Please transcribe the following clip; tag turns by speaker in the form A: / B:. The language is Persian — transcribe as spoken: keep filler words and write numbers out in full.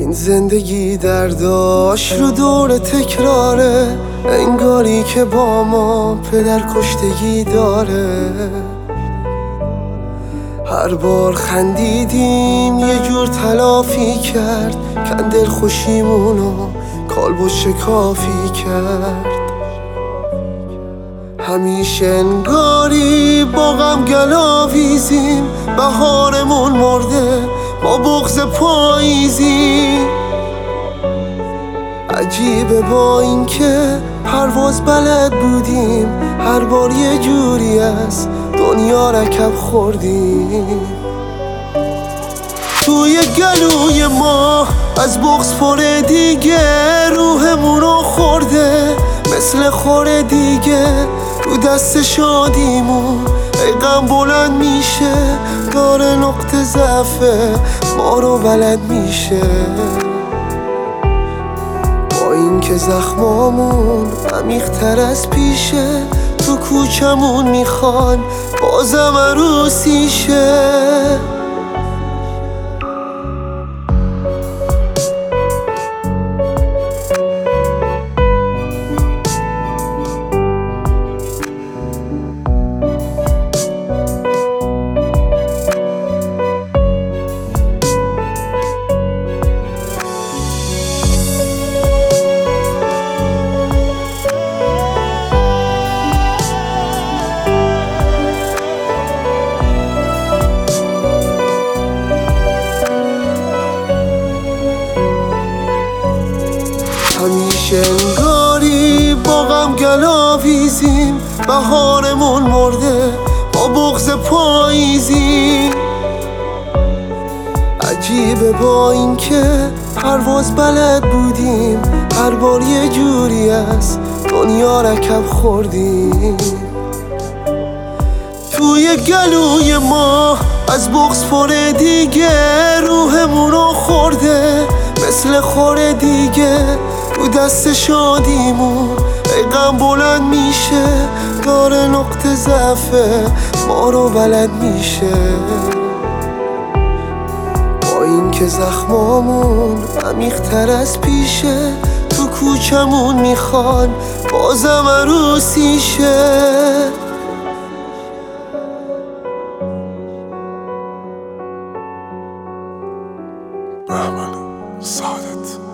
A: این زندگی درداش رو دور تکراره، انگاری که با ما پدر کشتگی داره. هر بار خندیدیم یه جور تلافی کرد، کندل خوشیمونو کالبد شکافی کرد. همیشه انگاری با غم گلاویزیم، بهارمون مرده ما بغض پاییزی. عجیبه با این که پرواز بلد بودیم، هر بار یه جوری از دنیا رکب خوردیم. توی گلوی ما از بغض پر دیگه، روحمونو خورده مثل خور دیگه. رو دست شادیمون ای غم بلند میشه، داره نقطه ضعف ما رو بلد میشه. با این که زخمامون عمیق‌تر از پیشه، تو کوچمون میخوان بازم عروسی شه. همیشه انگاری با غم گلاویزیم، بهارمون مرده با بغض پاییزی. عجیبه با این که پرواز بلد بودیم، هر بار یه جوری از دنیا رکب خوردیم. توی گلوی ما از بغض پر دیگه، روحمونو خورده مثل خور دیگه. رو دست شادیمون ای غم بلند میشه، داره نقطه ضعف ما رو بلد میشه. با این که زخمامون عمیق‌تر از پیشه، تو کوچمون میخوان بازم عروسی شه.
B: بهمن سعادت